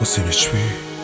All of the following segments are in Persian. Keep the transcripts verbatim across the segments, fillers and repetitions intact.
حسین چی؟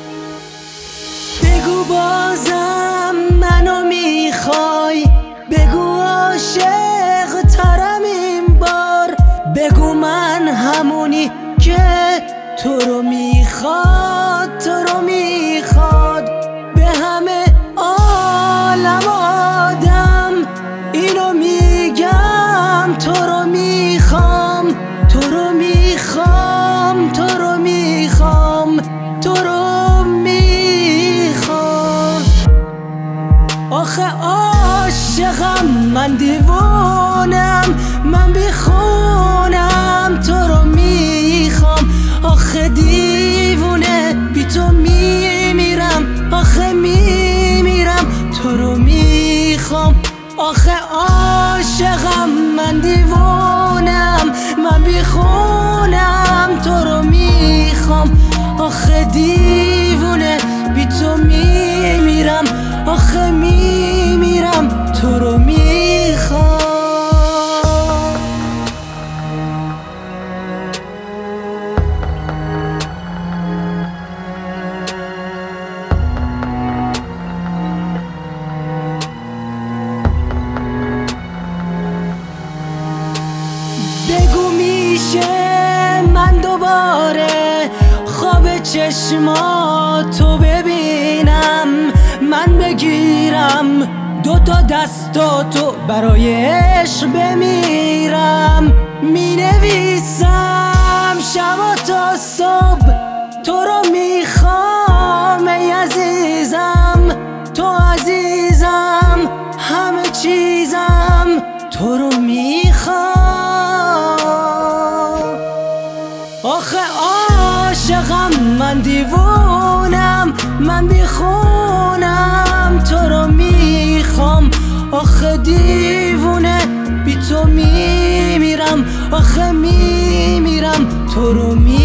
بگو بازم منو میخوای، بگو عاشق ترم این بار، بگو من همونی که تو رو میخواد، تو رو میخواد. به همه عالم آدم اینو میگم، تو رو میخوام، تو رو میخوام، تو رو میخوام، تو رو میخوام. آخه عاشقم، من دیوانم، من بیخونم، تو رو میخوام. آخه دیوونه بی تو میمیرم، آخه میمیرم، تو رو میخوام. آخه عاشقم، من دیوانم، من بیخونم، تو رو میخوام. آخه دیوونه بی تو میمیرم، آخه میمیرم، تو رو میخوام. بگو میشه من دوباره خواب چشماتو ببینم، من بگیرم دو تا دستاتو برای عشق بمیرم. می نویسم شب تا صبح تو رو میخوام ای عزیزم، تو عزیزم، همه چیزم، تو رو میخوام. آخه عاشقم، من دیوونم، من بیخونم، تو رو میخوام. آخه دیوونه بی تو میمیرم، آخه میمیرم، تو رو میخوام.